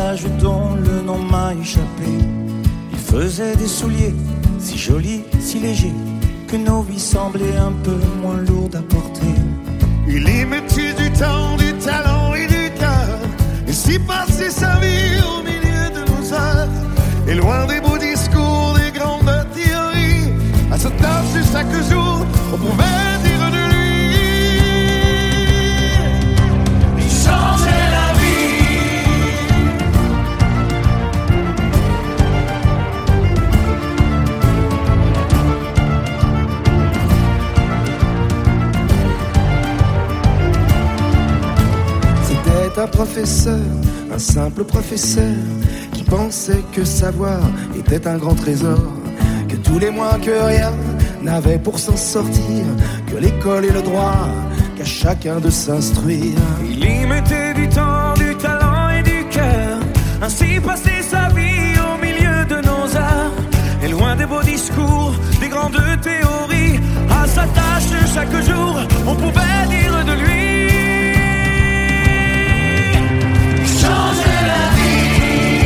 personnage dont le nom m'a échappé. Il faisait des souliers si jolis, si légers, que nos vies semblaient un peu moins lourdes à porter. Il y mettait du temps, du talent et du cœur, et s'y passait sa vie au milieu de nos heures. Et loin des beaux discours, des grandes théories, à sa tâche chaque jour, on pouvait dire de lui. Il changeait la vie. C'était un professeur, un simple professeur, qui pensait que savoir était un grand trésor, que tous les mois que rien n'avait pour s'en sortir, que l'école et le droit, qu'à chacun de s'instruire. Il y mettait du temps, du talent et du cœur, ainsi passait sa vie au milieu de nos arts. Et loin des beaux discours, des grandes théories, à sa tâche chaque jour, on pouvait dire de lui. Changer la vie.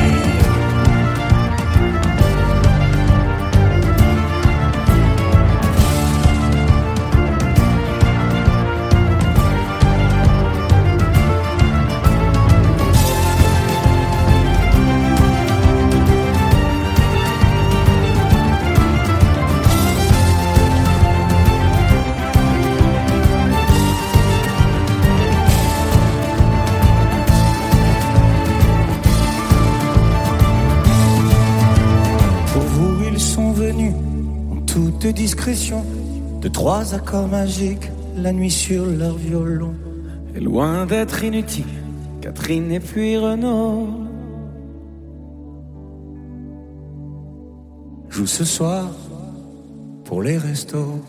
De discrétion, de 3 accords magiques, la nuit sur leur violon. Et loin d'être inutile, Catherine et puis Renaud jouent ce soir pour les restos.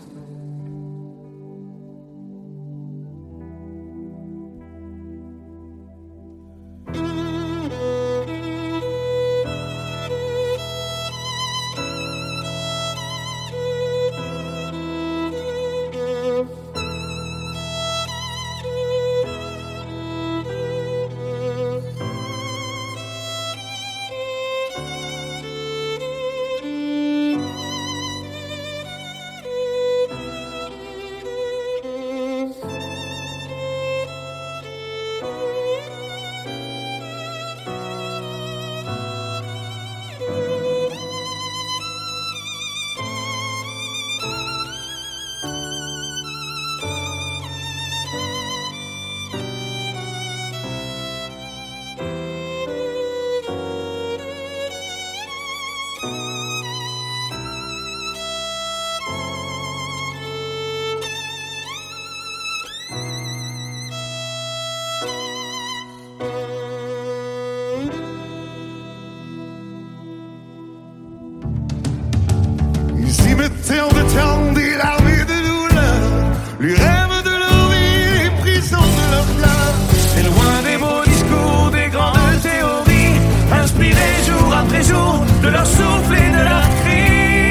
Mettant de temps des larmes et de douleur, lui rêvent de leur vie, les prisons de leur cœur. Et loin des beaux discours, des grandes théories, inspirés jour après jour de leur souffle et de leur cri.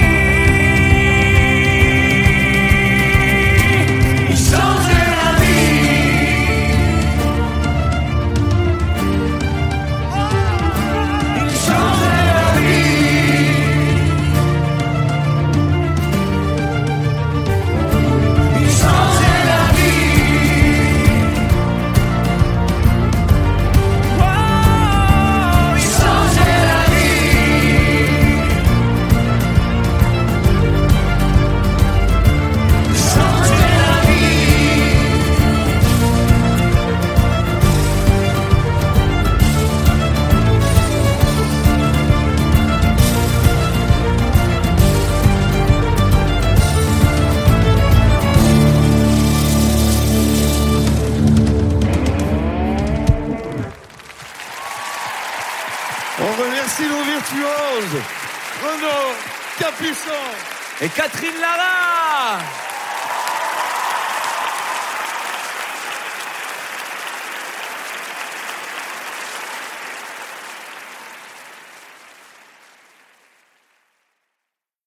Ils changeaient la vie. Ils changeaient la vie. On remercie nos virtuoses, Renaud, Capuçon et Catherine Lara.